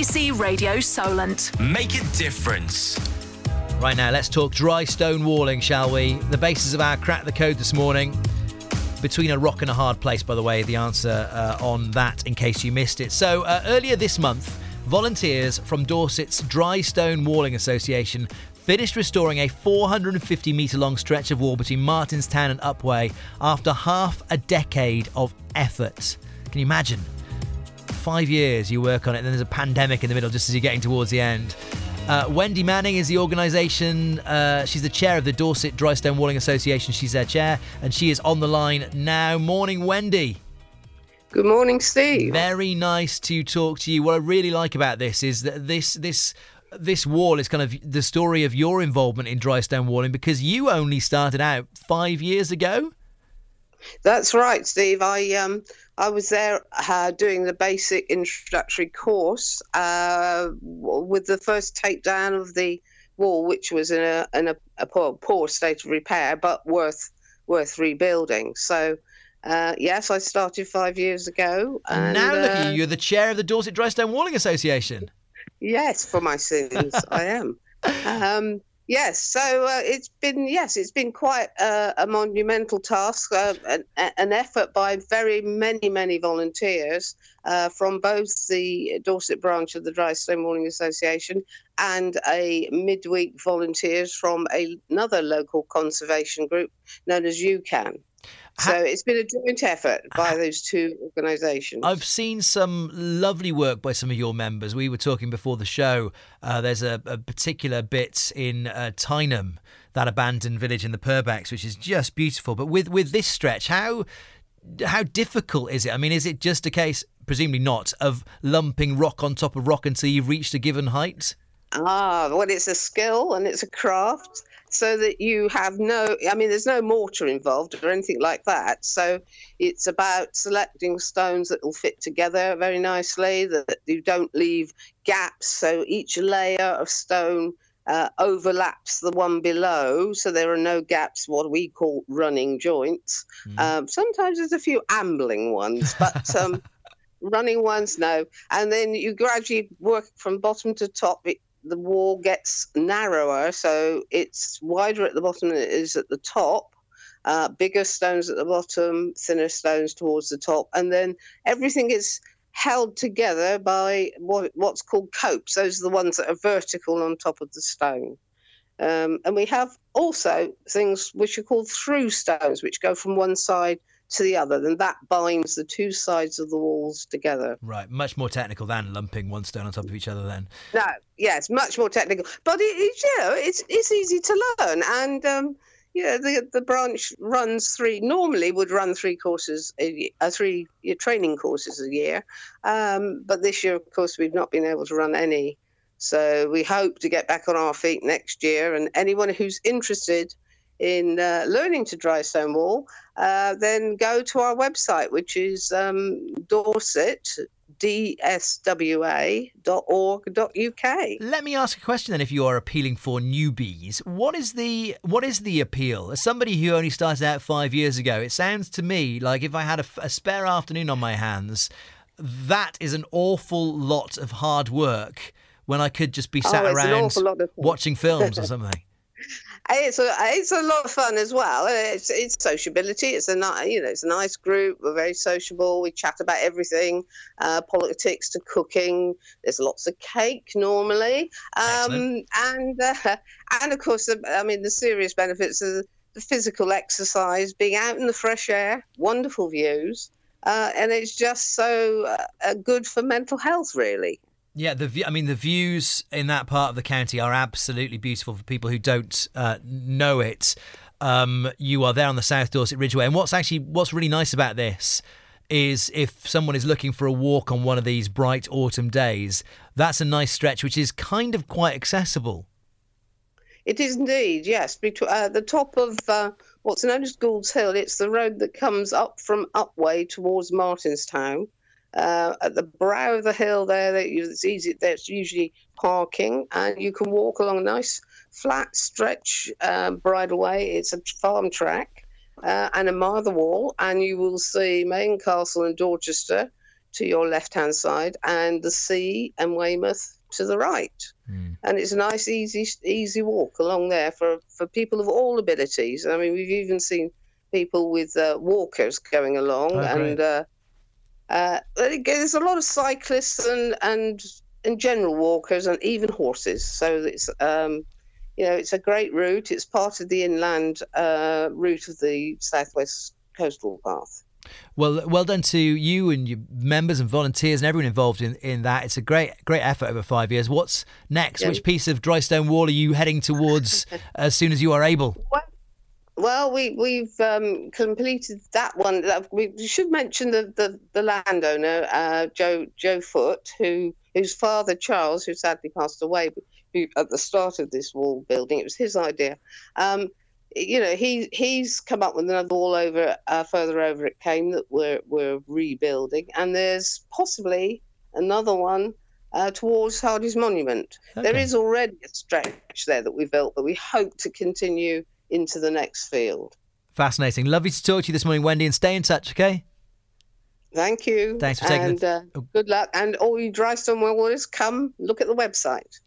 BBC Radio Solent. Make a difference. Right now, let's talk dry stone walling, shall we? The basis of our Crack the Code this morning. Between a rock and a hard place, by the way, the answer on that, in case you missed it. So, earlier this month, volunteers from Dorset's Dry Stone Walling Association finished restoring a 450-metre-long stretch of wall between Martinstown and Upwey after half a decade of effort. Can you imagine? 5 years you work on it, and then there's a pandemic in the middle just as you're getting towards the end. Wendy Manning is the organisation. She's the chair of the Dorset Dry Stone Walling Association. She's their chair, and she is on the line now. Morning, Wendy. Good morning, Steve. Very nice to talk to you. What I really like about this is that this wall is kind of the story of your involvement in dry stone walling, because you only started out 5 years ago. That's right, Steve. I was there doing the basic introductory course with the first takedown of the wall, which was in a poor state of repair, but worth rebuilding. So, yes, I started 5 years ago. And now look at you. You're the chair of the Dorset Dry Stone Walling Association. Yes, for my sins, I am. Yes, so it's been quite a monumental task, an effort by very many volunteers from both the Dorset branch of the Dry Stone Walling Association and a midweek volunteers from another local conservation group known as UCAN. So it's been a joint effort by those two organisations. I've seen some lovely work by some of your members. We were talking before the show. There's a particular bit in Tyneham, that abandoned village in the Purbacks, which is just beautiful. But with this stretch, how difficult is it? I mean, is it just a case, presumably not, of lumping rock on top of rock until you've reached a given height? Well, it's a skill and it's a craft. So that you have there's no mortar involved or anything like that. So it's about selecting stones that will fit together very nicely, that you don't leave gaps. So each layer of stone overlaps the one below. So there are no gaps, what we call running joints. Sometimes there's a few ambling ones, but running ones, no. And then you gradually work from bottom to top. The wall gets narrower, so it's wider at the bottom than it is at the top. Bigger stones at the bottom, thinner stones towards the top, and then everything is held together by what's called copes. Those are the ones that are vertical on top of the stone. And we have also things which are called through stones, which go from one side to the other, then that binds the two sides of the walls together. Right, much more technical than lumping one stone on top of each other then. No, yes, much more technical. But it's easy to learn. And the branch runs would run three courses, three training courses a year. But this year, of course, we've not been able to run any. So we hope to get back on our feet next year. And anyone who's interested in learning to dry stone wall, then go to our website, which is dorsetdswa.org.uk. Let me ask a question then. If you are appealing for newbies, what is the appeal? As somebody who only started out 5 years ago, it sounds to me like if I had a spare afternoon on my hands, that is an awful lot of hard work when I could just be sat around watching films or something. It's a lot of fun as well. It's sociability. It's a nice group. We're very sociable. We chat about everything, politics to cooking. There's lots of cake normally, and of course, the serious benefits of the physical exercise, being out in the fresh air, wonderful views, and it's just so good for mental health, really. Yeah, the views in that part of the county are absolutely beautiful for people who don't know it. You are there on the South Dorset Ridgeway, and what's really nice about this is if someone is looking for a walk on one of these bright autumn days, that's a nice stretch which is kind of quite accessible. It is indeed, yes. The top of what's known as Gould's Hill, it's the road that comes up from Upwey towards Martinstown. At the brow of the hill there, it's easy. There's usually parking, and you can walk along a nice flat stretch bridleway. It's a farm track, and admire the wall, and you will see Main Castle and Dorchester. to your left-hand side, and the sea and Weymouth to the right. And it's a nice, easy walk along there for people of all abilities. I mean, we've even seen people with walkers going along, there's a lot of cyclists and general walkers and even horses. So it's it's a great route. It's part of the inland route of the Southwest Coastal Path. Well done to you and your members and volunteers and everyone involved in that. It's a great effort over 5 years. What's next? Which piece of dry stone wall are you heading towards as soon as you are able? Well, we've completed that one. We should mention the landowner, Joe Foote, whose father Charles, who sadly passed away at the start of this wall building. It was his idea. He's come up with another wall further over at Came that we're rebuilding, and there's possibly another one towards Hardy's Monument. Okay. There is already a stretch there that we built, but we hope to continue into the next field. Fascinating. Lovely to talk to you this morning, Wendy, and stay in touch, okay? Thank you. Thanks for taking good luck. And all you dry stone wall warriors, come look at the website.